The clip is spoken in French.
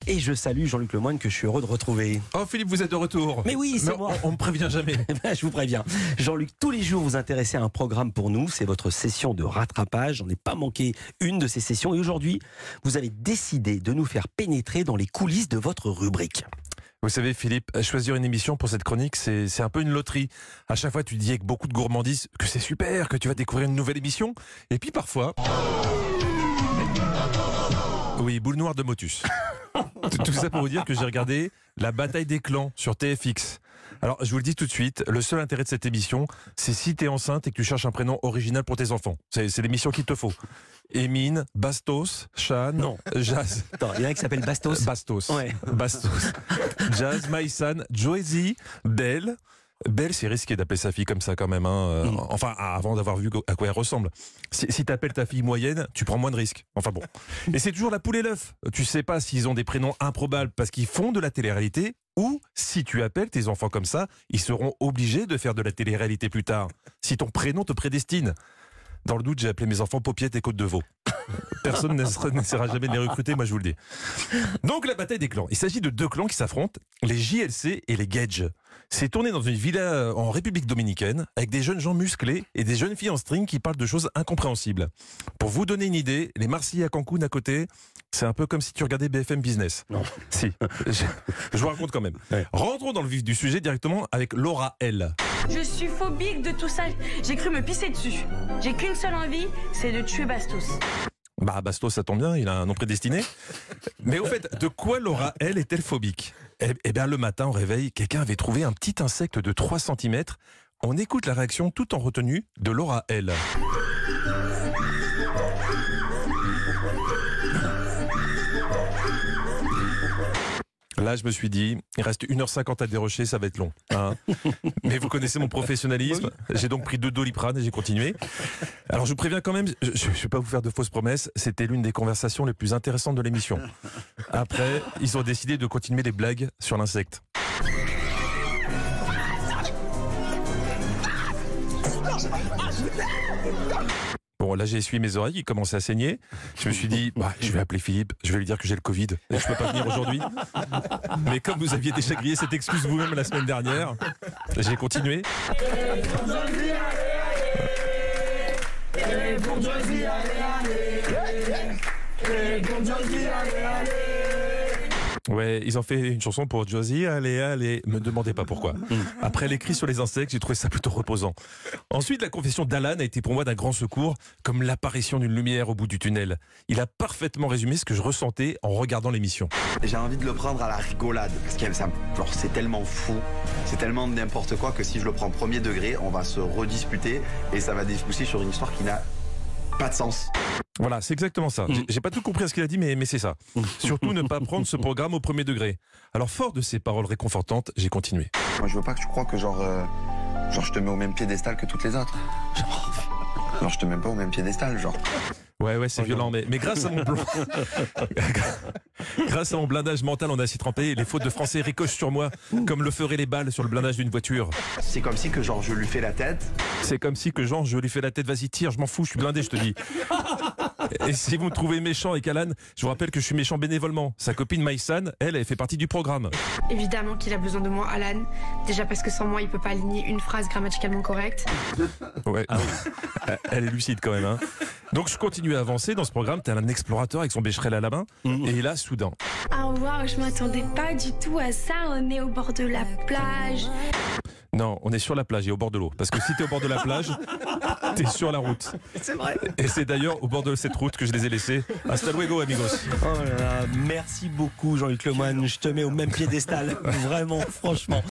Et je salue Jean-Luc Lemoyne que je suis heureux de retrouver. Oh Philippe, vous êtes de retour. Mais oui, c'est moi. On me prévient jamais. Je vous préviens. Jean-Luc, tous les jours vous intéressez à un programme pour nous. C'est votre session de rattrapage. J'en ai pas manqué une de ces sessions. Et aujourd'hui, vous avez décidé de nous faire pénétrer dans les coulisses de votre rubrique. Vous savez Philippe, choisir une émission pour cette chronique, c'est un peu une loterie. À chaque fois, tu dis avec beaucoup de gourmandise que c'est super, que tu vas découvrir une nouvelle émission. Et puis parfois... Oui, boule noire de Motus. Tout ça pour vous dire que j'ai regardé la bataille des clans sur TFX. Alors, je vous le dis tout de suite, le seul intérêt de cette émission, c'est si tu es enceinte et que tu cherches un prénom original pour tes enfants. C'est l'émission qu'il te faut. Émine, Bastos, Chan, Non. Jazz. Attends, il y en a un qui s'appelle Bastos. Bastos. Ouais. Bastos. Jazz, Maïsan, Joezy, Belle. Belle, c'est risqué d'appeler sa fille comme ça quand même. Enfin, avant d'avoir vu à quoi elle ressemble. Si t'appelles ta fille moyenne, tu prends moins de risques. Enfin bon. Et c'est toujours la poule et l'œuf. Tu sais pas s'ils ont des prénoms improbables parce qu'ils font de la télé-réalité ou si tu appelles tes enfants comme ça, ils seront obligés de faire de la télé-réalité plus tard. Si ton prénom te prédestine. Dans le doute, j'ai appelé mes enfants Paupiette et Côte de Veau. Personne n'essaiera jamais de les recruter, moi je vous le dis. Donc la bataille des clans. Il s'agit de deux clans qui s'affrontent, les JLC et les Gage. C'est tourné dans une villa en République dominicaine, avec des jeunes gens musclés et des jeunes filles en string qui parlent de choses incompréhensibles. Pour vous donner une idée, les Marseillais à Cancun à côté, c'est un peu comme si tu regardais BFM Business. Non. Si, je vous raconte quand même. Ouais. Rentrons dans le vif du sujet directement avec Laura L. Je suis phobique de tout ça. J'ai cru me pisser dessus. J'ai qu'une seule envie, c'est de tuer Bastos. Bah Bastos, ça tombe bien, il a un nom prédestiné. Mais au fait, de quoi Laura L est-elle phobique ? Eh bien, le matin, au réveil, quelqu'un avait trouvé un petit insecte de 3 cm. On écoute la réaction tout en retenue de Laura L. Là, je me suis dit, il reste 1h50 à dérocher, ça va être long. Hein. Mais vous connaissez mon professionnalisme. J'ai donc pris 2 Doliprane et j'ai continué. Alors, je vous préviens quand même, je ne vais pas vous faire de fausses promesses. C'était l'une des conversations les plus intéressantes de l'émission. Après, ils ont décidé de continuer les blagues sur l'insecte. Bon, là, j'ai essuyé mes oreilles, il commençait à saigner. Je me suis dit, je vais appeler Philippe, je vais lui dire que j'ai le Covid et que je ne peux pas venir aujourd'hui. Mais comme vous aviez déjà grillé cette excuse vous-même la semaine dernière, j'ai continué. Ouais, ils ont fait une chanson pour Josie, allez, me demandez pas pourquoi. Après l'écrit sur les insectes, j'ai trouvé ça plutôt reposant. Ensuite, la confession d'Alan a été pour moi d'un grand secours, comme l'apparition d'une lumière au bout du tunnel. Il a parfaitement résumé ce que je ressentais en regardant l'émission. J'ai envie de le prendre à la rigolade, parce que c'est tellement fou, c'est tellement n'importe quoi que si je le prends premier degré, on va se redisputer et ça va déboucher sur une histoire qui n'a pas de sens. Voilà, c'est exactement ça. J'ai pas tout compris à ce qu'il a dit, mais c'est ça. Surtout ne pas prendre ce programme au premier degré. Alors, fort de ces paroles réconfortantes, j'ai continué. Moi, je veux pas que tu crois que genre je te mets au même piédestal que toutes les autres. Genre, je te mets pas au même piédestal, genre. Ouais, c'est violent, mais grâce à mon grâce à mon blindage mental en acier trempé, les fautes de français ricochent sur moi, comme le feraient les balles sur le blindage d'une voiture. C'est comme si que genre je lui fais la tête. C'est comme si que genre je lui fais la tête, vas-y tire, je m'en fous, je suis blindé, je te dis. Et si vous me trouvez méchant avec Alan, je vous rappelle que je suis méchant bénévolement. Sa copine Maïsan, elle fait partie du programme. Évidemment qu'il a besoin de moi, Alan. Déjà parce que sans moi, il peut pas aligner une phrase grammaticalement correcte. Ouais, elle est lucide quand même. Hein. Donc je continue à avancer dans ce programme, t'es un explorateur avec son bécherel à la main, et là, soudain... Ah waouh, je m'attendais pas du tout à ça, on est au bord de la plage. Non, on est sur la plage et au bord de l'eau. Parce que si t'es au bord de la plage, t'es sur la route. C'est vrai. Et c'est d'ailleurs au bord de cette route que je les ai laissés. Hasta luego, amigos. Oh là là, merci beaucoup Jean-Luc Lemoyne, je te mets au même piédestal. Vraiment, franchement.